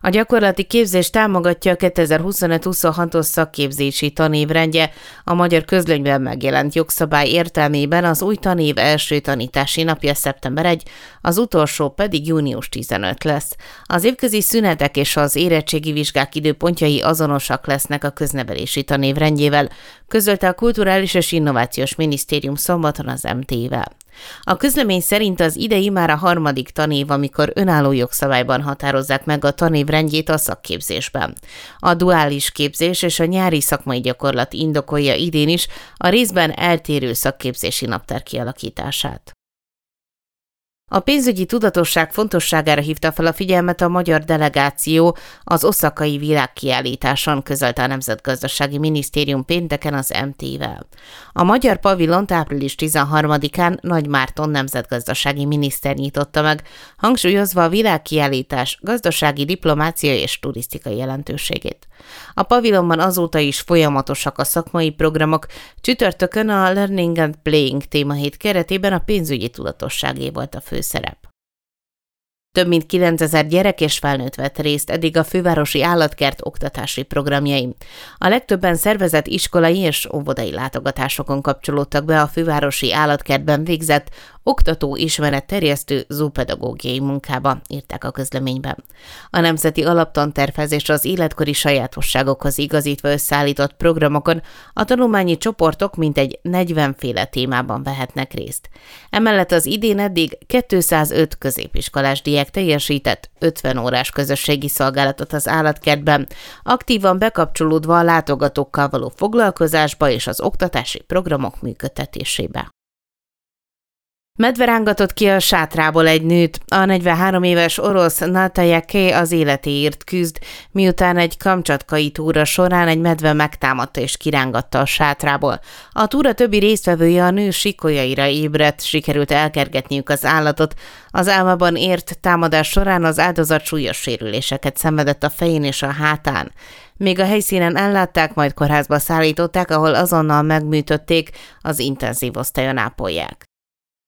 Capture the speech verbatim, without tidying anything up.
A gyakorlati képzést támogatja a kétezer-huszonöt-huszonhatos szakképzési tanévrendje, a Magyar Közlönyben megjelent jogszabály értelmében az új tanév első tanítási napja szeptember elseje, az utolsó pedig június tizenötödike lesz. Az évközi szünetek és az érettségi vizsgák időpontjai azonosak lesznek a köznevelési tanévrendjével, közölte a Kulturális és Innovációs Minisztérium szombaton az em té i-vel. A közlemény szerint az idei már a harmadik tanév, amikor önálló jogszabályban határozzák meg a tanévrendjét a szakképzésben. A duális képzés és a nyári szakmai gyakorlat indokolja idén is a részben eltérő szakképzési naptár kialakítását. A pénzügyi tudatosság fontosságára hívta fel a figyelmet a magyar delegáció az oszakai világkiállításon, közölte a Nemzetgazdasági Minisztérium pénteken az em té i-vel. A magyar pavilont április tizenharmadikán Nagy Márton nemzetgazdasági miniszter nyitotta meg, hangsúlyozva a világkiállítás gazdasági, diplomáciai és turisztikai jelentőségét. A pavilonban azóta is folyamatosak a szakmai programok, csütörtökön a Learning and Playing témahét keretében a pénzügyi tudatosságé volt a főszerep. Több mint kilencezer gyerek és felnőtt vett részt eddig a fővárosi állatkert oktatási programjain. A legtöbben szervezett iskolai és óvodai látogatásokon kapcsolódtak be a fővárosi állatkertben végzett oktató ismeretterjesztő zoopedagógiai munkába, írták a közleményben. A Nemzeti Alaptantervezés az életkori sajátosságokhoz igazítva összeállított programokon a tanulmányi csoportok mintegy negyven féle témában vehetnek részt. Emellett az idén eddig kétszázöt középiskolás diák teljesített ötven órás közösségi szolgálatot az állatkertben, aktívan bekapcsolódva a látogatókkal való foglalkozásba és az oktatási programok működtetésébe. Medve rángatott ki a sátrából egy nőt. A negyvenhárom éves orosz Natalia K. az életéért küzd, miután egy kamcsatkai túra során egy medve megtámadta és kirángatta a sátrából. A túra többi résztvevője a nő sikolyaira ébredt, sikerült elkergetniük az állatot. Az álmában ért támadás során az áldozat súlyos sérüléseket szenvedett a fején és a hátán. Még a helyszínen ellátták, majd kórházba szállították, ahol azonnal megműtötték, az intenzív osztályon ápolják.